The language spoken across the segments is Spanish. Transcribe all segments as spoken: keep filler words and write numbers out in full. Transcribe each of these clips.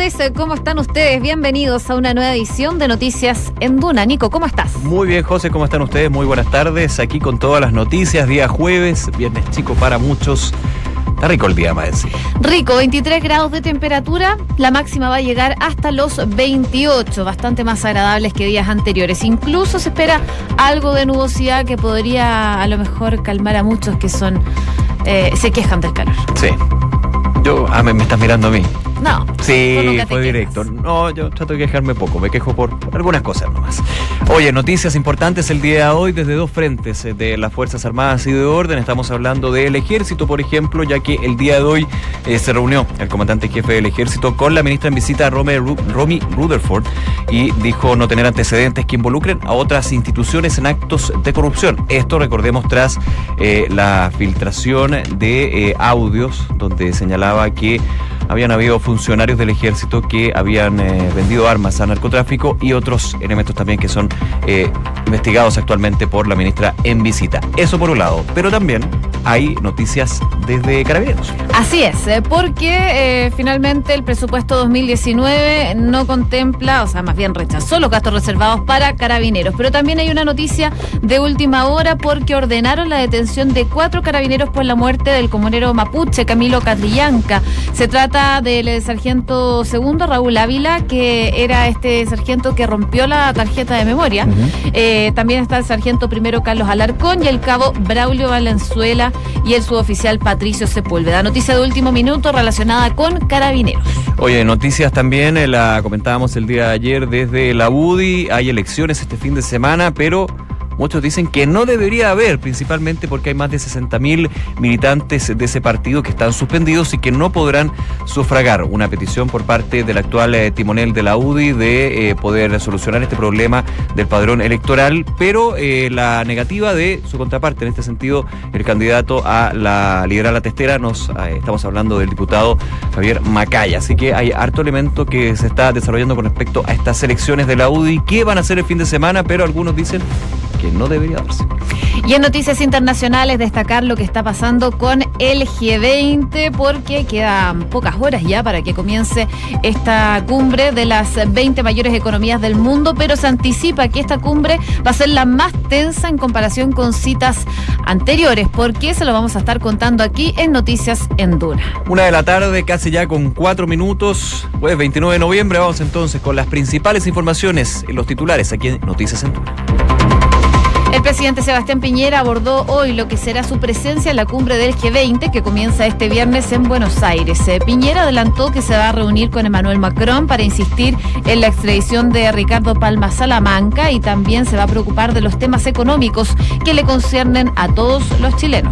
tardes, ¿cómo están ustedes? Bienvenidos a una nueva edición de Noticias en Duna. Nico, ¿cómo estás? Muy bien, José, ¿cómo están ustedes? Muy buenas tardes, aquí con todas las noticias, día jueves, viernes chico para muchos. Está rico el día, más. Rico, veintitrés grados de temperatura, la máxima va a llegar hasta los veintiocho, bastante más agradables que días anteriores. Incluso se espera algo de nubosidad que podría a lo mejor calmar a muchos que son eh, se quejan del calor. Sí. Yo, ah, me, me estás mirando a mí. No. Sí, fue directo. No, yo trato de quejarme poco, me quejo por algunas cosas nomás. Oye, noticias importantes el día de hoy desde dos frentes de las Fuerzas Armadas y de Orden. Estamos hablando del Ejército, por ejemplo, ya que el día de hoy eh, se reunió el comandante jefe del Ejército con la ministra en visita, Romy, Romy Rutherford, y dijo no tener antecedentes que involucren a otras instituciones en actos de corrupción. Esto, recordemos, tras eh, la filtración de eh, audios donde señalaba que habían habido funcionarios del Ejército que habían eh, vendido armas a narcotráfico y otros elementos también que son eh, investigados actualmente por la ministra en visita. Eso por un lado, pero también hay noticias desde Carabineros. Así es, porque eh, finalmente el presupuesto dos mil diecinueve no contempla, o sea, más bien rechazó los gastos reservados para Carabineros, pero también hay una noticia de última hora porque ordenaron la detención de cuatro carabineros por la muerte del comunero mapuche Camilo Catrillanca. Se trata del sargento segundo Raúl Ávila, que era este sargento que rompió la tarjeta de memoria. Uh-huh. Eh, también está el sargento primero Carlos Alarcón y el cabo Braulio Valenzuela y el suboficial Patricio Sepúlveda. Noticia de último minuto relacionada con Carabineros. Oye, noticias también, eh, la comentábamos el día de ayer desde la U D I. Hay elecciones este fin de semana, pero muchos dicen que no debería haber, principalmente porque hay más de sesenta mil militantes de ese partido que están suspendidos y que no podrán sufragar. Una petición por parte del actual eh, timonel de la U D I de eh, poder solucionar este problema del padrón electoral, pero eh, la negativa de su contraparte, en este sentido, el candidato a la liderar la testera, nos eh, estamos hablando del diputado Javier Macaya. Así que hay harto elemento que se está desarrollando con respecto a estas elecciones de la U D I que van a ser el fin de semana, pero algunos dicen que no debería darse. Y en noticias internacionales, destacar lo que está pasando con el G veinte, porque quedan pocas horas ya para que comience esta cumbre de las veinte mayores economías del mundo, pero se anticipa que esta cumbre va a ser la más tensa en comparación con citas anteriores. ¿Por qué? Se lo vamos a estar contando aquí en Noticias en Duna. Una de la tarde, casi ya con cuatro minutos, jueves veintinueve de noviembre. Vamos entonces con las principales informaciones en los titulares aquí en Noticias en Duna. El presidente Sebastián Piñera abordó hoy lo que será su presencia en la cumbre del G veinte que comienza este viernes en Buenos Aires. Piñera adelantó que se va a reunir con Emmanuel Macron para insistir en la extradición de Ricardo Palma Salamanca y también se va a preocupar de los temas económicos que le conciernen a todos los chilenos.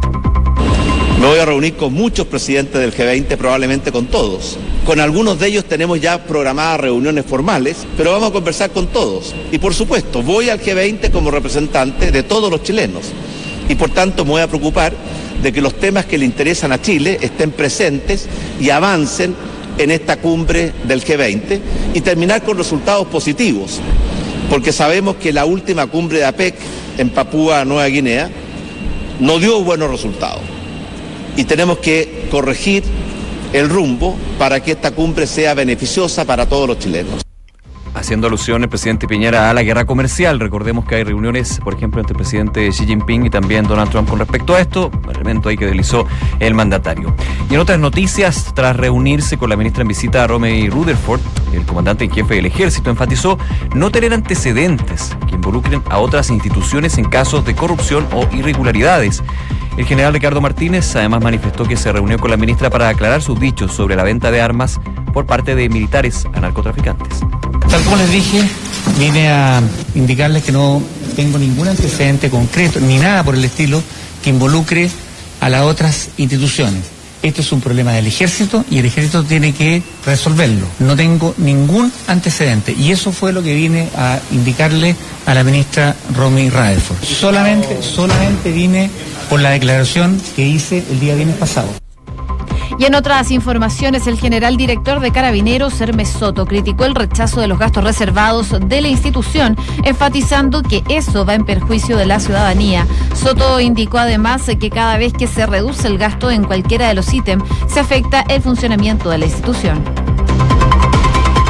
Me voy a reunir con muchos presidentes del G veinte, probablemente con todos. Con algunos de ellos tenemos ya programadas reuniones formales, pero vamos a conversar con todos. Y por supuesto, voy al G veinte como representante de todos los chilenos. Y por tanto me voy a preocupar de que los temas que le interesan a Chile estén presentes y avancen en esta cumbre del G veinte y terminar con resultados positivos. Porque sabemos que la última cumbre de APEC en Papúa Nueva Guinea no dio buenos resultados. Y tenemos que corregir el rumbo para que esta cumbre sea beneficiosa para todos los chilenos. Haciendo alusión el presidente Piñera a la guerra comercial, recordemos que hay reuniones, por ejemplo, entre el presidente Xi Jinping y también Donald Trump con respecto a esto, el elemento ahí que deslizó el mandatario. Y en otras noticias, tras reunirse con la ministra en visita, Romy Rutherford, el comandante en jefe del Ejército enfatizó no tener antecedentes que involucren a otras instituciones en casos de corrupción o irregularidades. El general Ricardo Martínez además manifestó que se reunió con la ministra para aclarar sus dichos sobre la venta de armas por parte de militares a narcotraficantes. Tal como les dije, vine a indicarles que no tengo ningún antecedente concreto, ni nada por el estilo, que involucre a las otras instituciones. Esto es un problema del Ejército y el Ejército tiene que resolverlo. No tengo ningún antecedente y eso fue lo que vine a indicarle a la ministra Romy Rutherford. Solamente, solamente vine por la declaración que hice el día viernes pasado. Y en otras informaciones, el general director de Carabineros, Hermes Soto, criticó el rechazo de los gastos reservados de la institución, enfatizando que eso va en perjuicio de la ciudadanía. Soto indicó además que cada vez que se reduce el gasto en cualquiera de los ítems, se afecta el funcionamiento de la institución.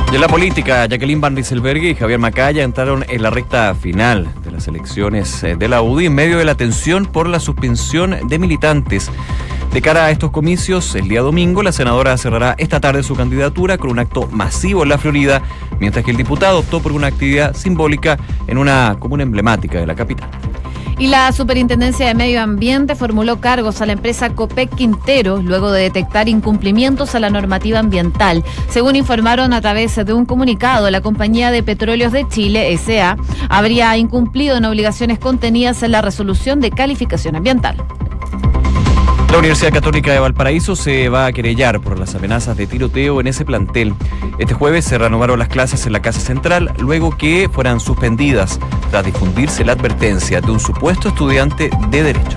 Y en la política, Jacqueline Van Rieselberghe y Javier Macaya entraron en la recta final de las elecciones de la U D I en medio de la tensión por la suspensión de militantes. De cara a estos comicios, el día domingo, la senadora cerrará esta tarde su candidatura con un acto masivo en la Florida, mientras que el diputado optó por una actividad simbólica en una comuna emblemática de la capital. Y la Superintendencia de Medio Ambiente formuló cargos a la empresa Copec Quintero luego de detectar incumplimientos a la normativa ambiental. Según informaron a través de un comunicado, la Compañía de Petróleos de Chile, S A, habría incumplido en obligaciones contenidas en la resolución de calificación ambiental. La Universidad Católica de Valparaíso se va a querellar por las amenazas de tiroteo en ese plantel. Este jueves se reanudaron las clases en la Casa Central, luego que fueran suspendidas tras difundirse la advertencia de un supuesto estudiante de Derecho.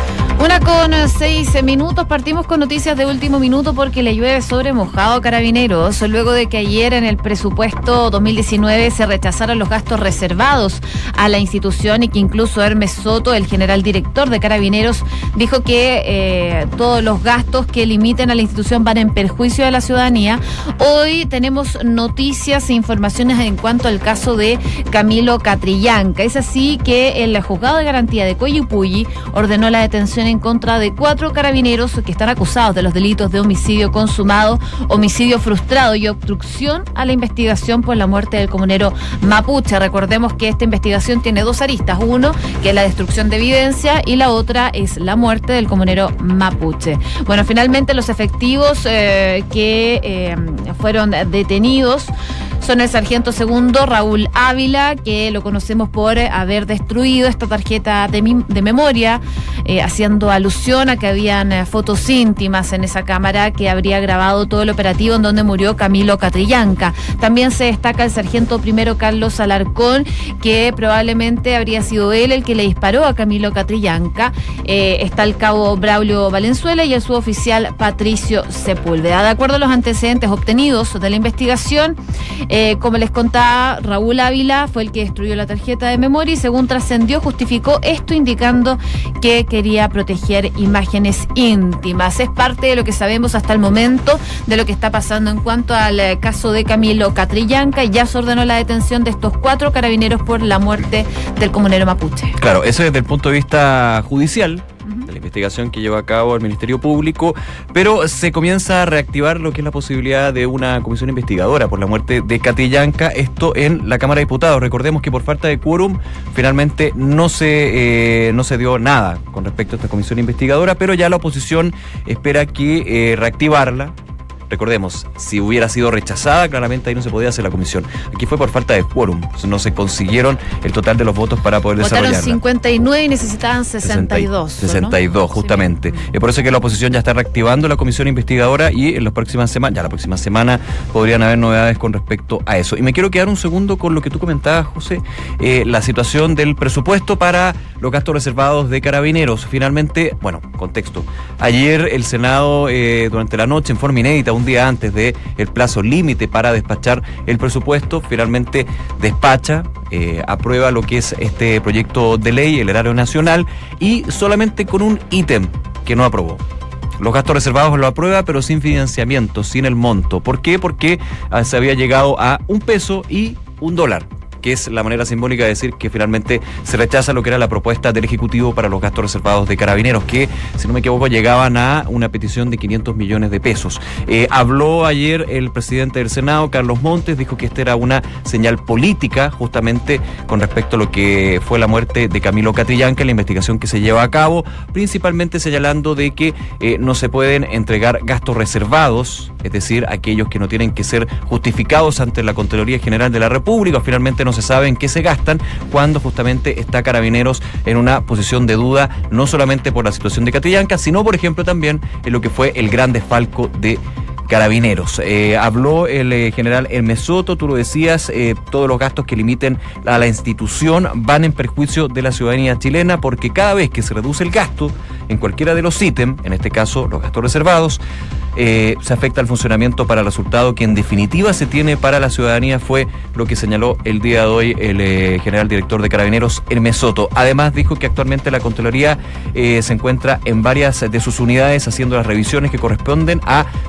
Una con seis minutos, partimos con noticias de último minuto porque le llueve sobre mojado a Carabineros, luego de que ayer en el presupuesto dos mil diecinueve se rechazaron los gastos reservados a la institución y que incluso Hermes Soto, el general director de Carabineros, dijo que eh, todos los gastos que limiten a la institución van en perjuicio de la ciudadanía. Hoy tenemos noticias e informaciones en cuanto al caso de Camilo Catrillanca. Es así que el juzgado de garantía de Coyipulli ordenó la detención en contra de cuatro carabineros que están acusados de los delitos de homicidio consumado, homicidio frustrado y obstrucción a la investigación por la muerte del comunero mapuche. Recordemos que esta investigación tiene dos aristas, uno que es la destrucción de evidencia y la otra es la muerte del comunero mapuche. Bueno, finalmente los efectivos eh, que eh, fueron detenidos son el sargento segundo Raúl Ávila, que lo conocemos por haber destruido esta tarjeta de, mi, de memoria, eh, haciendo alusión a que habían eh, fotos íntimas en esa cámara que habría grabado todo el operativo en donde murió Camilo Catrillanca. También se destaca el sargento primero Carlos Alarcón, que probablemente habría sido él el que le disparó a Camilo Catrillanca. Eh, está el cabo Braulio Valenzuela y el suboficial Patricio Sepúlveda. De acuerdo a los antecedentes obtenidos de la investigación, Eh, como les contaba, Raúl Ávila fue el que destruyó la tarjeta de memoria y según trascendió justificó esto indicando que quería proteger imágenes íntimas. Es parte de lo que sabemos hasta el momento de lo que está pasando en cuanto al eh, caso de Camilo Catrillanca, y ya se ordenó la detención de estos cuatro carabineros por la muerte del comunero mapuche. Claro, eso desde el punto de vista judicial, de la investigación que lleva a cabo el Ministerio Público, pero se comienza a reactivar lo que es la posibilidad de una comisión investigadora por la muerte de Catrillanca, esto en la Cámara de Diputados. Recordemos que por falta de quórum finalmente no se, eh, no se dio nada con respecto a esta comisión investigadora, pero ya la oposición espera que eh, reactivarla. Recordemos, si hubiera sido rechazada, claramente ahí no se podía hacer la comisión. Aquí fue por falta de quórum, no se consiguieron el total de los votos para poder Votaron desarrollarla. cincuenta y nueve y necesitaban sesenta y dos. sesenta y dos, ¿no? justamente. Sí. Es por eso que la oposición ya está reactivando la comisión investigadora y en las próximas semanas, ya la próxima semana, podrían haber novedades con respecto a eso. Y me quiero quedar un segundo con lo que tú comentabas, José, eh, la situación del presupuesto para los gastos reservados de Carabineros. Finalmente, bueno, contexto. Ayer el Senado, eh, durante la noche, en forma inédita, un día antes del plazo límite para despachar el presupuesto, finalmente despacha, eh, aprueba lo que es este proyecto de ley, el erario nacional, y solamente con un ítem que no aprobó. Los gastos reservados lo aprueba, pero sin financiamiento, sin el monto. ¿Por qué? Porque ah, se había llegado a un peso y un dólar, que es la manera simbólica de decir que finalmente se rechaza lo que era la propuesta del Ejecutivo para los gastos reservados de Carabineros, que, si no me equivoco, llegaban a una petición de quinientos millones de pesos. Eh, habló ayer el presidente del Senado, Carlos Montes, dijo que esta era una señal política, justamente con respecto a lo que fue la muerte de Camilo Catrillanca, la investigación que se lleva a cabo, principalmente señalando de que eh, no se pueden entregar gastos reservados, es decir, aquellos que no tienen que ser justificados ante la Contraloría General de la República. Finalmente no se sabe en qué se gastan cuando justamente está Carabineros en una posición de duda, no solamente por la situación de Catrillanca, sino por ejemplo también en lo que fue el gran desfalco de Carabineros. Eh, habló el eh, general Hermes Soto, tú lo decías, eh, todos los gastos que limiten a la institución van en perjuicio de la ciudadanía chilena, porque cada vez que se reduce el gasto en cualquiera de los ítems, en este caso los gastos reservados, eh, se afecta el funcionamiento para el resultado que en definitiva se tiene para la ciudadanía, fue lo que señaló el día de hoy el eh, general director de Carabineros, Hermes Soto. Además dijo que actualmente la Contraloría eh, se encuentra en varias de sus unidades haciendo las revisiones que corresponden a distintos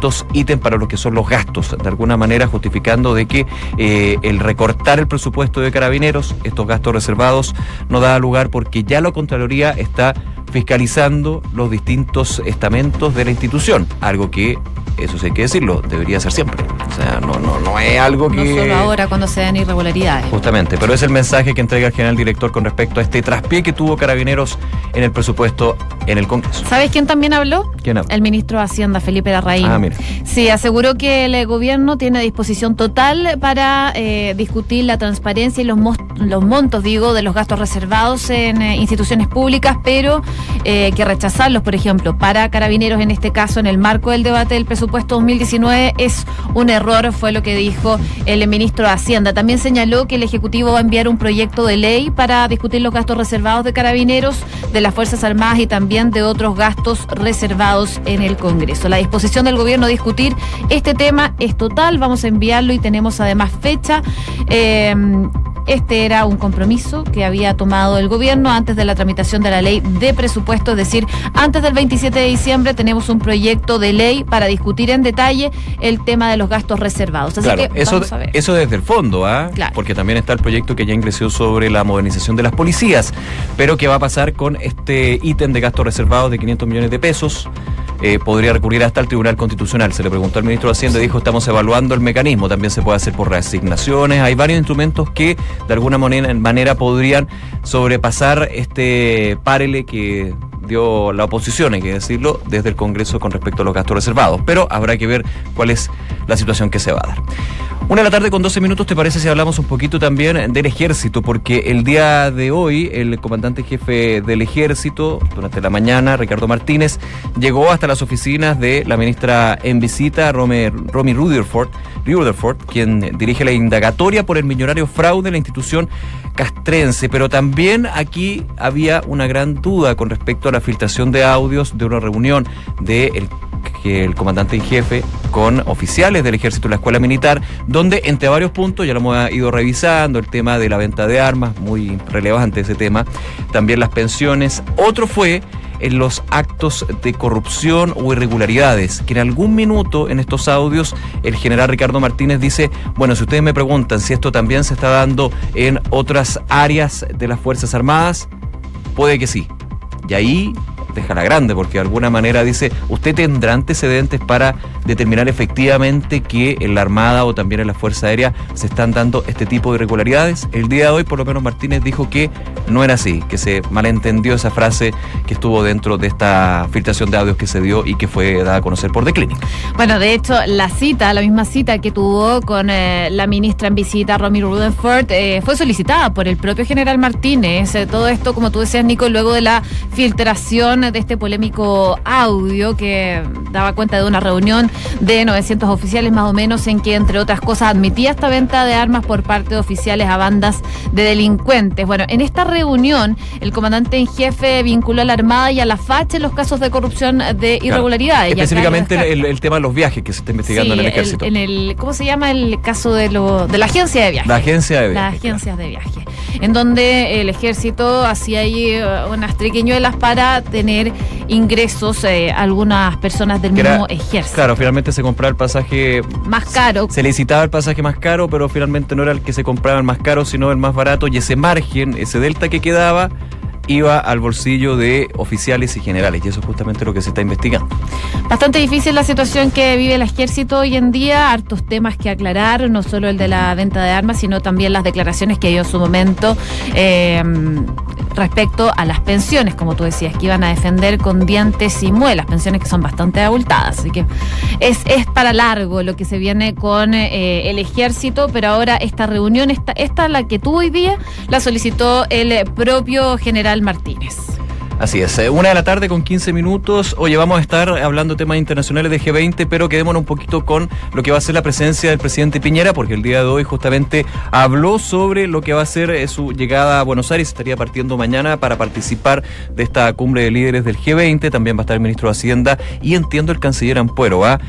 distintos ítems para lo que son los gastos, de alguna manera justificando de que eh, el recortar el presupuesto de Carabineros, estos gastos reservados, no da lugar porque ya la Contraloría está fiscalizando los distintos estamentos de la institución, algo que, eso sí hay que decirlo, debería ser siempre. O sea, no, no, no es algo que... No solo ahora cuando se dan irregularidades. Justamente, pero es el mensaje que entrega el general director con respecto a este traspié que tuvo Carabineros en el presupuesto en el Congreso. ¿Sabes quién también habló? ¿Quién habló? El ministro de Hacienda, Felipe Larraín. Ah, mira. Sí, aseguró que el gobierno tiene disposición total para eh, discutir la transparencia y los, mos- los montos, digo, de los gastos reservados en eh, instituciones públicas, pero eh, que rechazarlos, por ejemplo, para Carabineros en este caso, en el marco del debate del presupuesto dos mil diecinueve, es un error, fue lo que dijo el ministro de Hacienda. También señaló que el Ejecutivo va a enviar un proyecto de ley para discutir los gastos reservados de Carabineros, de las Fuerzas Armadas y también de otros gastos reservados en el Congreso. La disposición del gobierno a discutir este tema es total, vamos a enviarlo y tenemos además fecha. Eh, Este era un compromiso que había tomado el gobierno antes de la tramitación de la ley de presupuesto, es decir, antes del veintisiete de diciembre tenemos un proyecto de ley para discutir en detalle el tema de los gastos reservados. Así claro, que eso, vamos a ver. Eso desde el fondo, ¿ah? Claro. Porque también está el proyecto que ya ingresó sobre la modernización de las policías, pero ¿qué va a pasar con este ítem de gastos reservados de quinientos millones de pesos? Eh, podría recurrir hasta el Tribunal Constitucional. Se le preguntó al ministro de Hacienda y dijo, estamos evaluando el mecanismo, también se puede hacer por reasignaciones, hay varios instrumentos que de alguna manera, manera podrían sobrepasar este párele que dio la oposición, hay que decirlo, desde el Congreso con respecto a los gastos reservados, pero habrá que ver cuál es la situación que se va a dar. Una de la tarde con doce minutos, ¿te parece si hablamos un poquito también del Ejército? Porque el día de hoy, el comandante jefe del Ejército, durante la mañana, Ricardo Martínez, llegó hasta las oficinas de la ministra en visita, Romy, Romy Rutherford, Rutherford, quien dirige la indagatoria por el millonario fraude en la institución castrense. Pero también aquí había una gran duda con respecto a la filtración de audios de una reunión de el que el comandante en jefe con oficiales del Ejército y la Escuela Militar, donde entre varios puntos, ya lo hemos ido revisando, el tema de la venta de armas, muy relevante ese tema, también las pensiones. Otro fue en los actos de corrupción o irregularidades, que en algún minuto en estos audios el general Ricardo Martínez dice, bueno, si ustedes me preguntan si esto también se está dando en otras áreas de las Fuerzas Armadas, puede que sí. Y ahí deja la grande, porque de alguna manera dice, usted tendrá antecedentes para determinar efectivamente que en la Armada o también en la Fuerza Aérea se están dando este tipo de irregularidades. El día de hoy, por lo menos, Martínez dijo que no era así, que se malentendió esa frase que estuvo dentro de esta filtración de audios que se dio y que fue dada a conocer por The Clinic. Bueno, de hecho, la cita, la misma cita que tuvo con eh, la ministra en visita, Romy Rutherford, eh, fue solicitada por el propio general Martínez. Eh, todo esto, como tú decías, Nico, luego de la filtración de este polémico audio que daba cuenta de una reunión de novecientos oficiales más o menos, en que, entre otras cosas, admitía esta venta de armas por parte de oficiales a bandas de delincuentes. Bueno, en esta reunión, el comandante en jefe vinculó a la Armada y a la F A C H los casos de corrupción de irregularidades. Claro. Específicamente el, el tema de los viajes que se está investigando sí, en el Ejército. El, en el, ¿cómo se llama el caso de lo de la agencia de viaje? La agencia de viaje. Las agencias claro. de viaje. En donde el Ejército hacía ahí unas triquiñuelas para tener ingresos eh, a algunas personas del que mismo era, Ejército. Claro, finalmente se compraba el pasaje más caro. Se licitaba el pasaje más caro, pero finalmente no era el que se compraba el más caro, sino el más barato, y ese margen, ese delta que quedaba, iba al bolsillo de oficiales y generales, y eso es justamente lo que se está investigando. Bastante difícil la situación que vive el Ejército hoy en día, hartos temas que aclarar, no solo el de la venta de armas, sino también las declaraciones que dio en su momento eh, respecto a las pensiones, como tú decías, que iban a defender con dientes y muelas, pensiones que son bastante abultadas, así que es, es para largo lo que se viene con eh, el Ejército, pero ahora esta reunión, esta, esta la que tuvo hoy día, la solicitó el propio general Martínez. Así es, una de la tarde con quince minutos. Oye, vamos a estar hablando de temas internacionales de G veinte, pero quedémonos un poquito con lo que va a ser la presencia del presidente Piñera, porque el día de hoy justamente habló sobre lo que va a ser su llegada a Buenos Aires. Estaría partiendo mañana para participar de esta cumbre de líderes del G veinte. También va a estar el ministro de Hacienda y entiendo el canciller Ampuero, ¿ah?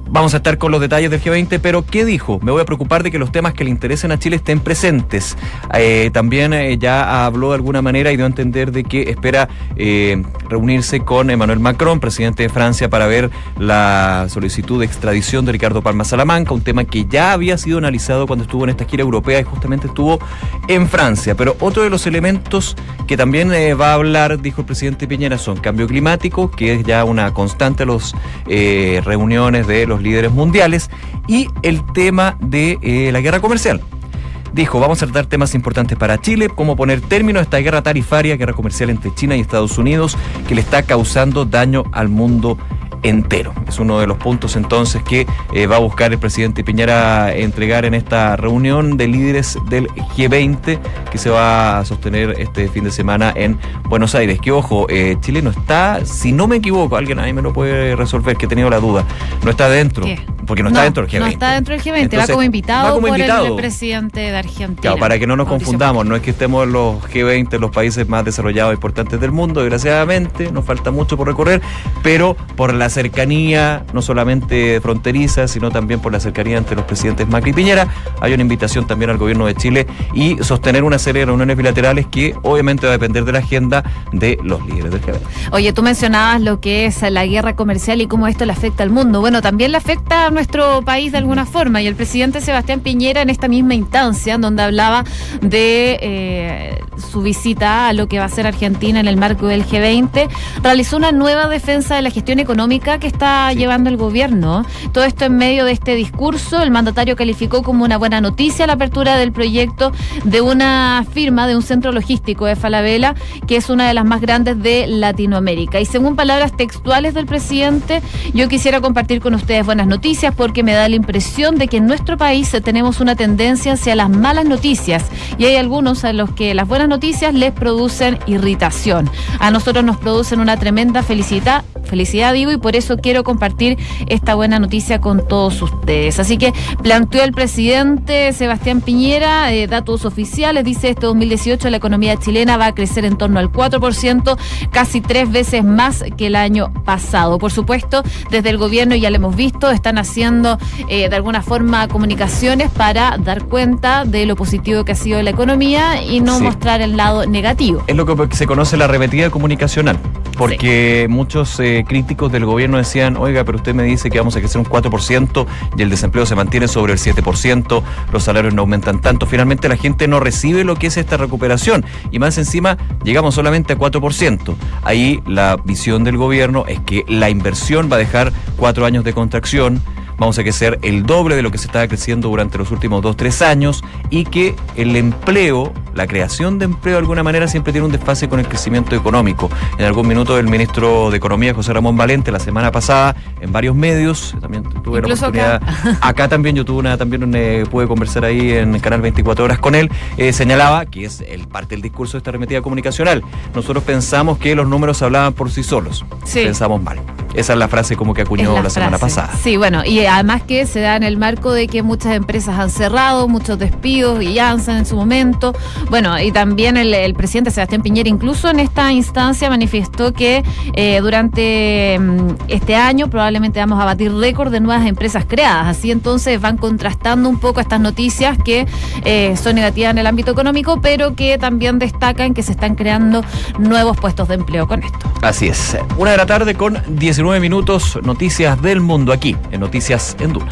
Vamos a estar con los detalles del G veinte, pero ¿qué dijo? Me voy a preocupar de que los temas que le interesen a Chile estén presentes. Eh, también eh, ya habló de alguna manera y dio a entender de que espera eh, reunirse con Emmanuel Macron, presidente de Francia, para ver la solicitud de extradición de Ricardo Palma Salamanca, un tema que ya había sido analizado cuando estuvo en esta gira europea y justamente estuvo en Francia. Pero otro de los elementos que también eh, va a hablar, dijo el presidente Piñera, son cambio climático, que es ya una constante en las eh, reuniones de los líderes mundiales, y el tema de eh, la guerra comercial. Dijo, vamos a tratar temas importantes para Chile, como poner término a esta guerra tarifaria, guerra comercial entre China y Estados Unidos, que le está causando daño al mundo entero. Es uno de los puntos entonces que eh, va a buscar el presidente Piñera entregar en esta reunión de líderes del G veinte que se va a sostener este fin de semana en Buenos Aires. Que ojo, eh, Chile no está, si no me equivoco, alguien ahí me lo puede resolver, que he tenido la duda, no está dentro. ¿Qué? Porque no, no está dentro del G veinte. No está dentro del G veinte, Entonces, va como invitado va como por invitado. el presidente de Argentina. Claro, para que no nos Mauricio confundamos, Macri. no es que estemos en los G veinte, los países más desarrollados e importantes del mundo, desgraciadamente, nos falta mucho por recorrer, pero por la cercanía, no solamente fronteriza, sino también por la cercanía entre los presidentes Macri y Piñera, hay una invitación también al gobierno de Chile y sostener una serie de reuniones bilaterales que obviamente va a depender de la agenda de los líderes del G veinte. Oye, tú mencionabas lo que es la guerra comercial y cómo esto le afecta al mundo. Bueno, también le afecta a nuestro país de alguna forma, y el presidente Sebastián Piñera en esta misma instancia, donde hablaba de eh, su visita a lo que va a ser Argentina en el marco del G veinte, realizó una nueva defensa de la gestión económica que está sí. llevando el gobierno. Todo esto en medio de este discurso, el mandatario calificó como una buena noticia la apertura del proyecto de una firma, de un centro logístico de Falabella, que es una de las más grandes de Latinoamérica. Y según palabras textuales del presidente, yo quisiera compartir con ustedes buenas noticias porque me da la impresión de que en nuestro país tenemos una tendencia hacia las malas noticias y hay algunos a los que las buenas noticias les producen irritación. A nosotros nos producen una tremenda felicidad, felicidad digo, y por eso quiero compartir esta buena noticia con todos ustedes. Así que planteó el presidente Sebastián Piñera eh, datos oficiales, dice este dos mil dieciocho la economía chilena va a crecer en torno al cuatro por ciento, casi tres veces más que el año pasado. Por supuesto, desde el gobierno, ya lo hemos visto, están haciendo eh, de alguna forma comunicaciones para dar cuenta de lo positivo que ha sido la economía y no sí. mostrar el lado negativo. Es lo que se conoce la arremetida comunicacional, porque sí. muchos eh, críticos del gobierno decían, oiga, pero usted me dice que vamos a crecer un cuatro por ciento y el desempleo se mantiene sobre el siete por ciento, los salarios no aumentan tanto, finalmente la gente no recibe lo que es esta recuperación y más encima llegamos solamente a cuatro por ciento. Ahí la visión del gobierno es que la inversión va a dejar cuatro años de contracción, vamos a crecer el doble de lo que se estaba creciendo durante los últimos dos, tres años y que el empleo, la creación de empleo de alguna manera siempre tiene un desfase con el crecimiento económico. En algún minuto el ministro de Economía, José Ramón Valente, la semana pasada, en varios medios, también tuve Incluso la oportunidad, acá, acá también yo tuve una, también eh, pude conversar ahí en el canal veinticuatro horas con él, eh, señalaba, que es el parte del discurso de esta arremetida comunicacional, nosotros pensamos que los números hablaban por sí solos, sí. pensamos mal. Esa es la frase como que acuñó la, la semana pasada. Sí, bueno, y además que se da en el marco de que muchas empresas han cerrado, muchos despidos y ANSA en su momento. Bueno, y también el, el presidente Sebastián Piñera incluso en esta instancia manifestó que eh, durante um, este año probablemente vamos a batir récord de nuevas empresas creadas. Así entonces van contrastando un poco estas noticias que eh, son negativas en el ámbito económico, pero que también destacan que se están creando nuevos puestos de empleo con esto. Así es. Una de la tarde con diecinueve minutos, noticias del mundo aquí, en Noticias en Duna.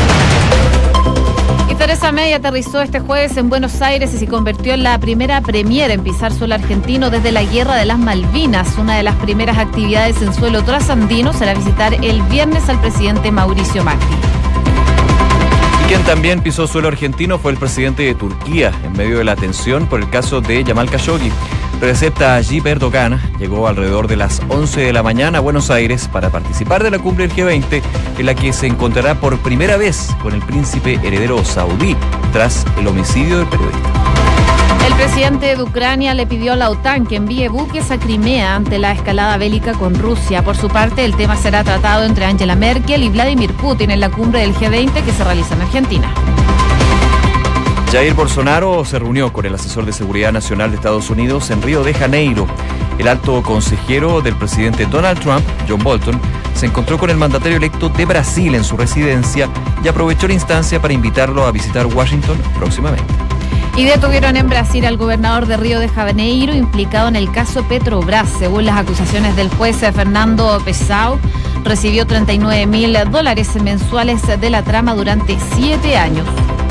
Y Theresa May aterrizó este jueves en Buenos Aires y se convirtió en la primera premier en pisar suelo argentino desde la Guerra de las Malvinas. Una de las primeras actividades en suelo trasandino será visitar el viernes al presidente Mauricio Macri. Y quien también pisó suelo argentino fue el presidente de Turquía, en medio de la tensión por el caso de Yamal Khashoggi. Recep Tayyip Erdogan llegó alrededor de las once de la mañana a Buenos Aires para participar de la cumbre del G veinte, en la que se encontrará por primera vez con el príncipe heredero saudí, tras el homicidio del periodista. El presidente de Ucrania le pidió a la OTAN que envíe buques a Crimea ante la escalada bélica con Rusia. Por su parte, el tema será tratado entre Angela Merkel y Vladimir Putin en la cumbre del G veinte que se realiza en Argentina. Jair Bolsonaro se reunió con el asesor de Seguridad Nacional de Estados Unidos en Río de Janeiro. El alto consejero del presidente Donald Trump, John Bolton, se encontró con el mandatario electo de Brasil en su residencia y aprovechó la instancia para invitarlo a visitar Washington próximamente. Y detuvieron en Brasil al gobernador de Río de Janeiro implicado en el caso Petrobras. Según las acusaciones del juez Fernando Pessoa, recibió treinta y nueve mil dólares mensuales de la trama durante siete años.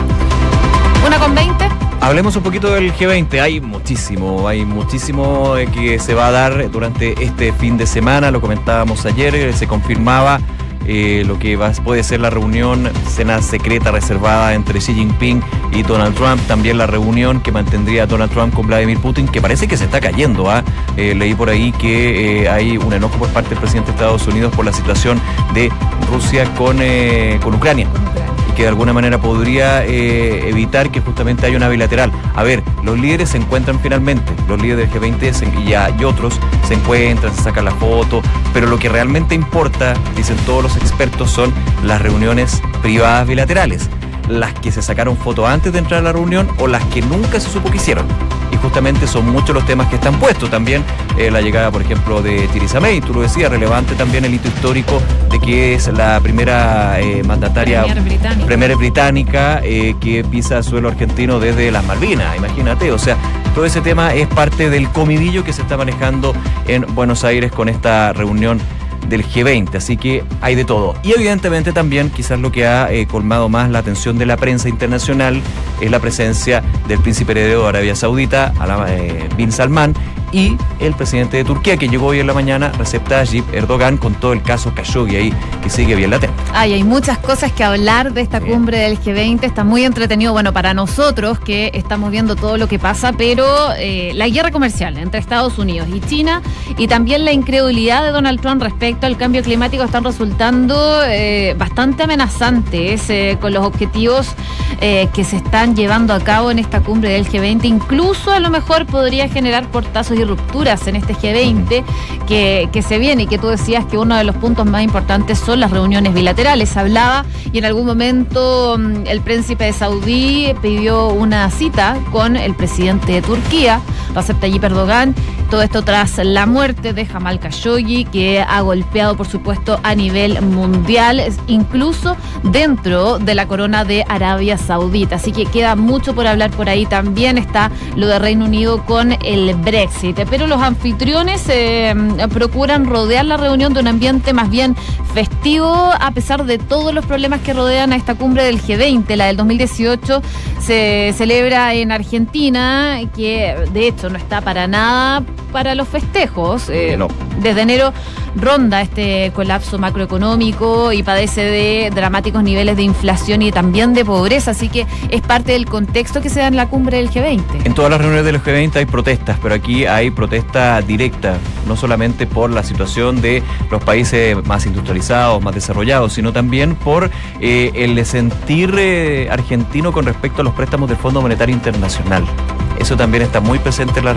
¿Una con veinte? Hablemos un poquito del G veinte. Hay muchísimo, hay muchísimo que se va a dar durante este fin de semana. Lo comentábamos ayer, se confirmaba Eh, lo que va, puede ser la reunión, cena secreta reservada entre Xi Jinping y Donald Trump, también la reunión que mantendría Donald Trump con Vladimir Putin, que parece que se está cayendo. ¿eh? Eh, leí por ahí que eh, hay un enojo por parte del presidente de Estados Unidos por la situación de Rusia con, eh, con Ucrania. Y que de alguna manera podría eh, evitar que justamente haya una bilateral. A ver, los líderes se encuentran finalmente, los líderes del G veinte se, y, ya, y otros se encuentran, se sacan la foto, pero lo que realmente importa, dicen todos los expertos, son las reuniones privadas bilaterales, las que se sacaron foto antes de entrar a la reunión o las que nunca se supo que hicieron. Y justamente son muchos los temas que están puestos. También eh, la llegada, por ejemplo, de Theresa May, tú lo decías, relevante también el hito histórico de que es la primera eh, mandataria Premier británica, premier británica eh, que pisa suelo argentino desde las Malvinas, imagínate. O sea, todo ese tema es parte del comidillo que se está manejando en Buenos Aires con esta reunión del G veinte, así que hay de todo. Y evidentemente también quizás lo que ha eh, colmado más la atención de la prensa internacional es la presencia del príncipe heredero de Arabia Saudita, eh, Bin Salman, y el presidente de Turquía, que llegó hoy en la mañana, Recep Tayyip Erdogan, con todo el caso Khashoggi ahí, que sigue bien latente. Ay, hay muchas cosas que hablar de esta Bien. cumbre del G veinte, está muy entretenido, bueno, para nosotros que estamos viendo todo lo que pasa, pero eh, la guerra comercial entre Estados Unidos y China y también la incredulidad de Donald Trump respecto al cambio climático están resultando eh, bastante amenazantes eh, con los objetivos eh, que se están llevando a cabo en esta cumbre del G veinte. Incluso a lo mejor podría generar portazos y rupturas en este G veinte que, que se viene, y que tú decías que uno de los puntos más importantes son las reuniones bilaterales. Hablaba y en algún momento el príncipe de Saudí pidió una cita con el presidente de Turquía, Recep Tayyip Erdogan. Todo esto tras la muerte de Jamal Khashoggi, que ha golpeado, por supuesto, a nivel mundial, incluso dentro de la corona de Arabia Saudita. Así que queda mucho por hablar por ahí. También está lo de Reino Unido con el Brexit. Pero los anfitriones eh, procuran rodear la reunión de un ambiente más bien festivo, a pesar de todos los problemas que rodean a esta cumbre del G veinte. La del dos mil dieciocho se celebra en Argentina, que de hecho no está para nada para los festejos. Eh, no. Desde enero ronda este colapso macroeconómico y padece de dramáticos niveles de inflación y también de pobreza, así que es parte del contexto que se da en la cumbre del G veinte. En todas las reuniones del G veinte hay protestas, pero aquí hay protesta directa, no solamente por la situación de los países más industrializados, más desarrollados, sino también por eh, el sentir eh, argentino con respecto a los préstamos del Fondo Monetario Internacional. Eso también está muy presente en las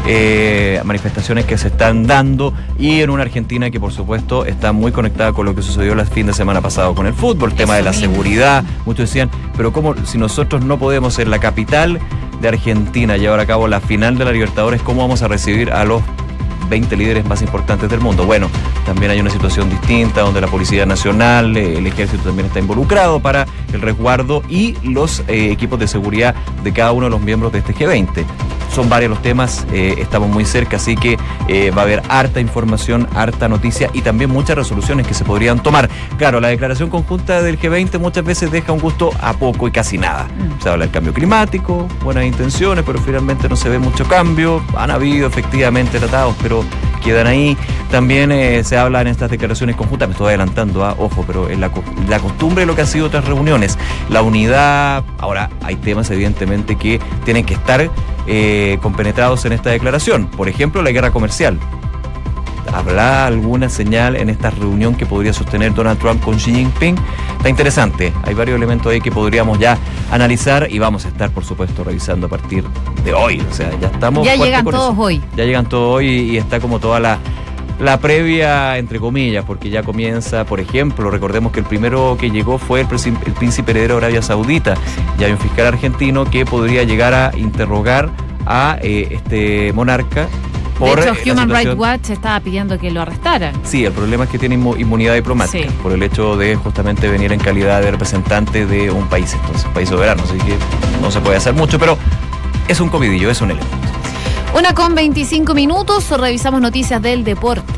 eh, manifestaciones que se están dando, y en una Argentina que por supuesto está muy conectada con lo que sucedió el fin de semana pasado con el fútbol, el tema de la seguridad. Muchos decían, pero ¿cómo si nosotros no podemos ser la capital de Argentina llevar a cabo la final de la Libertadores, cómo vamos a recibir a los veinte líderes más importantes del mundo? Bueno, también hay una situación distinta donde la Policía Nacional, el Ejército también está involucrado para el resguardo y los eh, equipos de seguridad de cada uno de los miembros de este G veinte. Son varios los temas, eh, estamos muy cerca, así que eh, va a haber harta información, harta noticia y también muchas resoluciones que se podrían tomar. Claro, la declaración conjunta del G veinte muchas veces deja un gusto a poco y casi nada. Se habla del cambio climático, buenas intenciones, pero finalmente no se ve mucho cambio. Han habido efectivamente tratados, pero quedan ahí. También eh, se habla en estas declaraciones conjuntas, me estoy adelantando, ¿eh? ojo, pero en la, la costumbre de lo que han sido otras reuniones, la unidad. Ahora, hay temas evidentemente que tienen que estar eh, compenetrados en esta declaración. Por ejemplo, la guerra comercial. ¿Habrá alguna señal en esta reunión que podría sostener Donald Trump con Xi Jinping? Está interesante, hay varios elementos ahí que podríamos ya analizar y vamos a estar, por supuesto, revisando a partir de hoy. O sea, ya estamos... Ya llegan todos eso. hoy. Ya llegan todos hoy y, y está como toda la... La previa, entre comillas, porque ya comienza, por ejemplo, recordemos que el primero que llegó fue el, el príncipe heredero de Arabia Saudita. Ya hay un fiscal argentino que podría llegar a interrogar a eh, este monarca Por de hecho, la Human Rights situación- Watch estaba pidiendo que lo arrestaran. Sí, el problema es que tiene inmu- inmunidad diplomática Sí. por el hecho de justamente venir en calidad de representante de un país, entonces país soberano, así que no se puede hacer mucho, pero es un comidillo, es un elemento. Una con veinticinco minutos, revisamos noticias del deporte.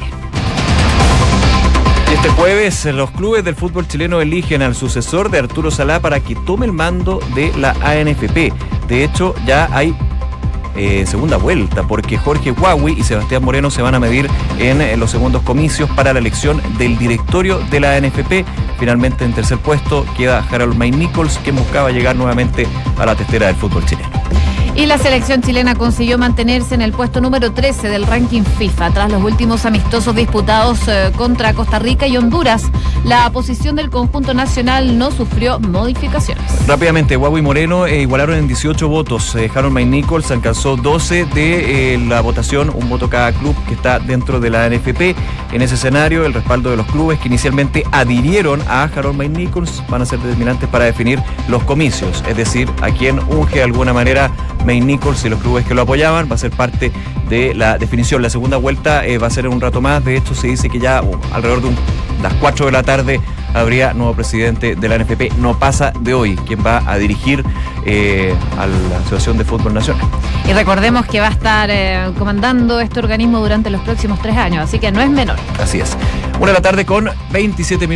Y este jueves los clubes del fútbol chileno eligen al sucesor de Arturo Salá para que tome el mando de la A N F P. De hecho, ya hay eh, segunda vuelta, porque Jorge Huawei y Sebastián Moreno se van a medir en, en los segundos comicios para la elección del directorio de la A N F P. Finalmente, en tercer puesto queda Harold May Nichols, quien buscaba llegar nuevamente a la testera del fútbol chileno. Y la selección chilena consiguió mantenerse en el puesto número trece del ranking FIFA tras los últimos amistosos disputados eh, contra Costa Rica y Honduras. La posición del conjunto nacional no sufrió modificaciones. Rápidamente, Huawei y Moreno eh, igualaron en dieciocho votos. Eh, Harold May Nichols alcanzó doce de eh, la votación, un voto cada club que está dentro de la A N F P. En ese escenario, el respaldo de los clubes que inicialmente adhirieron a Harold May Nichols van a ser determinantes para definir los comicios, es decir, a quién unge de alguna manera May Nichols y los clubes que lo apoyaban. Va a ser parte de la definición. La segunda vuelta eh, va a ser en un rato más. De hecho, se dice que ya uh, alrededor de un, las cuatro de la tarde habría nuevo presidente de la A N F P. No pasa de hoy, quien va a dirigir eh, a la Asociación de Fútbol Nacional. Y recordemos que va a estar eh, comandando este organismo durante los próximos tres años, así que no es menor. Así es. Una de la tarde con veintisiete minutos.